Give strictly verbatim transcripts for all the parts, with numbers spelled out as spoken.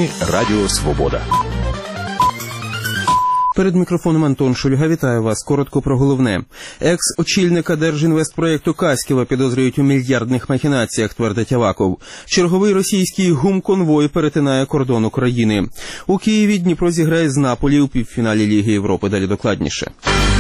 новини Радіо Свобода. Перед мікрофоном Антон Шульга. Вітаю вас. Коротко про головне. Екс-очільника Держінвестпроєкту Каськіва підозрюють у мільярдних махінаціях, твердить Аваков. Черговий російський гумконвой перетинає кордон України. У Києві Дніпро зіграє з Наполі у півфіналі Ліги Європи. Далі докладніше.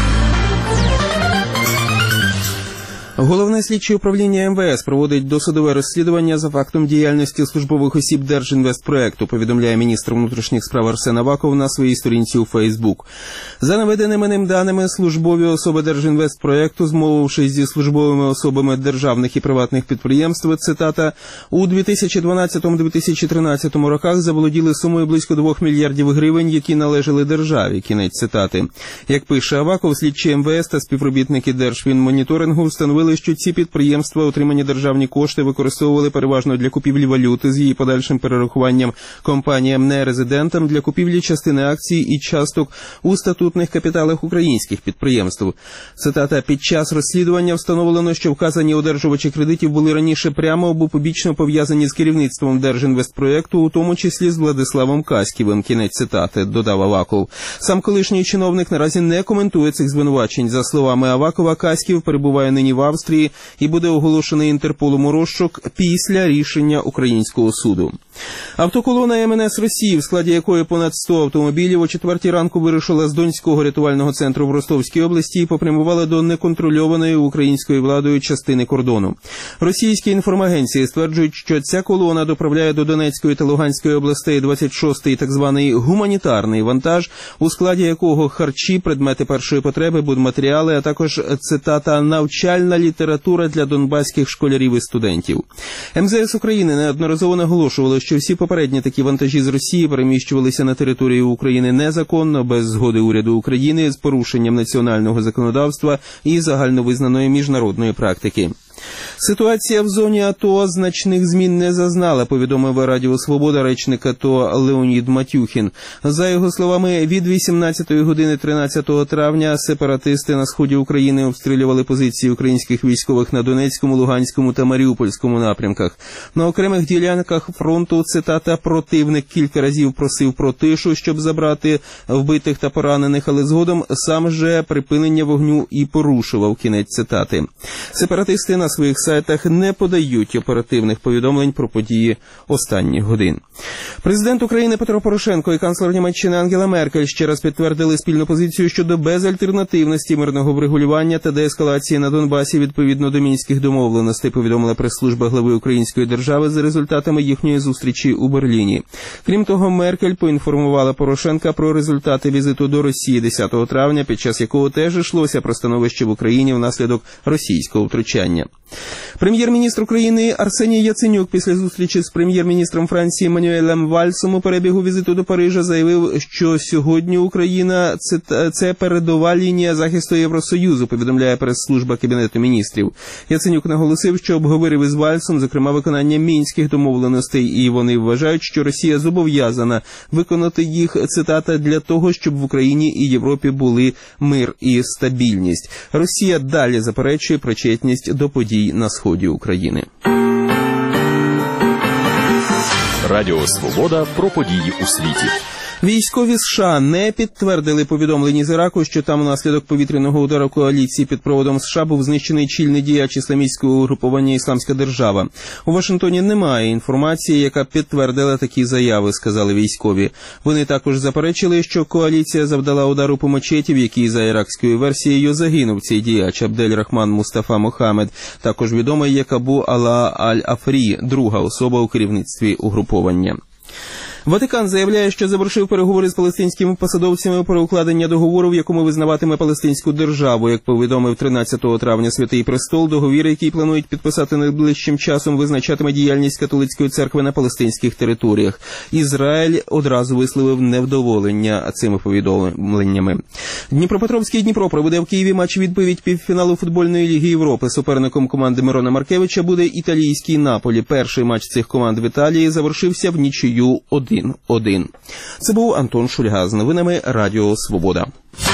Головне слідче управління ем ве ес проводить досудове розслідування за фактом діяльності службових осіб Держінвестпроєкту, повідомляє міністр внутрішніх справ Арсен Аваков на своїй сторінці у Фейсбук. За наведеними ним даними, службові особи Держінвестпроєкту, змовившись зі службовими особами державних і приватних підприємств, цитата, у дві тисячі дванадцятому - дві тисячі тринадцятому роках заволоділи сумою близько двох мільярдів гривень, які належали державі. Кінець цитати. Як пише Аваков, слідчі ем ве ес та співробітники Держфінмоніторингу встановили, що ці підприємства отримані державні кошти використовували переважно для купівлі валюти з її подальшим перерахуванням компаніям-нерезидентам для купівлі частини акцій і часток у статутних капіталах українських підприємств. Цитата. Під час розслідування встановлено, що вказані одержувачі кредитів були раніше прямо або побічно пов'язані з керівництвом Держінвестпроєкту, у тому числі з Владиславом Каськівим. Кінець цитати, додав Аваков. Сам колишній чиновник наразі не коментує цих звинувачень. За словами Авакова, Каськів перебуває нині в Австрії і буде оголошений Інтерполом у розшук після рішення українського суду. Автоколона ем ен ес Росії, в складі якої понад сто автомобілів, о четвертій ранку вирушила з Донського рятувального центру в Ростовській області і попрямувала до неконтрольованої українською владою частини кордону. Російські інформагенції стверджують, що ця колона доправляє до Донецької та Луганської областей двадцять шостий так званий гуманітарний вантаж, у складі якого харчі, предмети першої потреби, будматеріали, а також, цитата, навчальна література для донбаських школярів і студентів. ем зе ес України неодноразово наголошувало, що всі попередні такі вантажі з Росії переміщувалися на територію України незаконно, без згоди уряду України, з порушенням національного законодавства і загальновизнаної міжнародної практики. Ситуація в зоні АТО значних змін не зазнала, повідомив Радіо Свобода речник АТО Леонід Матюхін. За його словами, від вісімнадцятої години тринадцятого травня сепаратисти на сході України обстрілювали позиції українських військових на Донецькому, Луганському та Маріупольському напрямках. На окремих ділянках фронту, цитата, противник кілька разів просив про тишу, щоб забрати вбитих та поранених, але згодом сам же припинення вогню і порушував. Кінець цитати. Сепаратисти на своїх сайтах не подають оперативних повідомлень про події останніх годин. Президент України Петро Порошенко і канцлер Німеччини Ангела Меркель ще раз підтвердили спільну позицію щодо безальтернативності мирного врегулювання та деескалації на Донбасі відповідно до мінських домовленостей, повідомила прес-служба глави української держави за результатами їхньої зустрічі у Берліні. Крім того, Меркель поінформувала Порошенка про результати візиту до Росії десятого травня, під час якого теж йшлося про становище в Україні внаслідок російського втручання. Прем'єр-міністр України Арсеній Яценюк після зустрічі з прем'єр-міністром Франції Мануелем Вальсом у перебігу візиту до Парижа заявив, що сьогодні Україна – це передова лінія захисту Євросоюзу, повідомляє прес-служба Кабінету міністрів. Яценюк наголосив, що обговорив із Вальсом, зокрема, виконання мінських домовленостей, і вони вважають, що Росія зобов'язана виконати їх, цитата, для того, щоб в Україні і Європі були мир і стабільність. Росія далі заперечує причетність до подій на сході України. Радіо Свобода про події у світі. Військові США не підтвердили повідомлені з Іраку, що там внаслідок повітряного удару коаліції під проводом США був знищений чільний діяч ісламістського угрупування «Ісламська держава». У Вашингтоні немає інформації, яка підтвердила такі заяви, сказали військові. Вони також заперечили, що коаліція завдала удару по мечеті, в якій за іракською версією загинув цей діяч Абдель-Рахман Мустафа Мохаммед, також відомий як Абу Алла Аль-Афрі, друга особа у керівництві угруповання. Ватикан заявляє, що завершив переговори з палестинськими посадовцями про укладення договору, в якому визнаватиме палестинську державу. Як повідомив тринадцятого травня Святий Престол, договір, який планують підписати найближчим часом, визначатиме діяльність католицької церкви на палестинських територіях. Ізраїль одразу висловив невдоволення цими повідомленнями. Дніпропетровський Дніпро проведе в Києві матч-відповідь півфіналу футбольної Ліги Європи. Суперником команди Мирона Маркевича буде італійський Наполі. Перший матч цих команд в Італії завершився в нічию один один. Це був Антон Шульга з новинами Радіо Свобода.